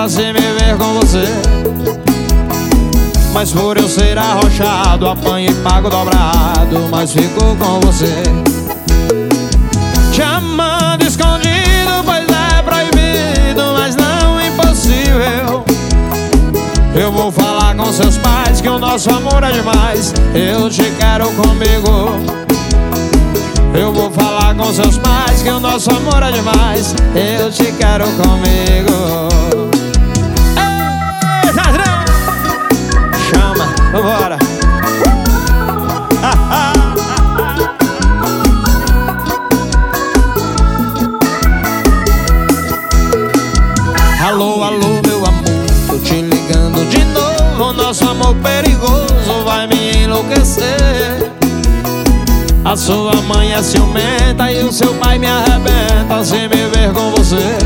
arrebenta se me ver com você. Mas por eu ser arrochado, apanho e pago dobrado, mas fico com você. Te amando escondido, pois é proibido, mas não impossível. Eu vou falar com seus pais que o nosso amor é demais. Eu te quero comigo. Eu vou falar com seus pais que o nosso amor é demais. Eu te quero comigo. Ei, Zadrão! Chama, vambora. Alô, alô, meu amor, tô te ligando de novo. Nosso amor perigoso vai me enlouquecer. A sua mãe é ciumenta e o seu pai me arrebenta se me ver com você.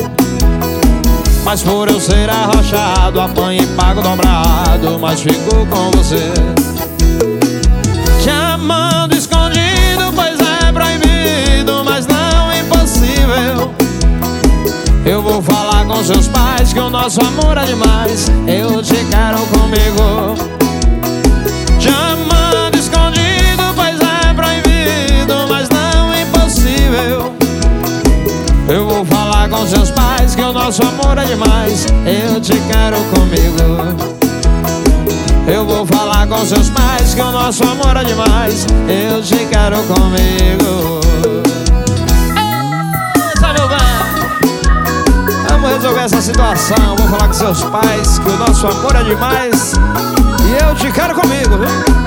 Mas por eu ser arrochado, apanho e pago dobrado, mas fico com você. Te amando escondido, pois é proibido, mas não impossível. Eu vou falar com seus pais que o nosso amor é demais. Eu te quero comigo. Te amando escondido, pois é proibido, mas não impossível. Eu vou falar com seus pais que o nosso amor é demais. Eu te quero comigo. Eu vou falar com seus pais que o nosso amor é demais. Eu te quero comigo. Vamos resolver essa situação. Vou falar com seus pais que o nosso amor é demais. E eu te quero comigo, viu?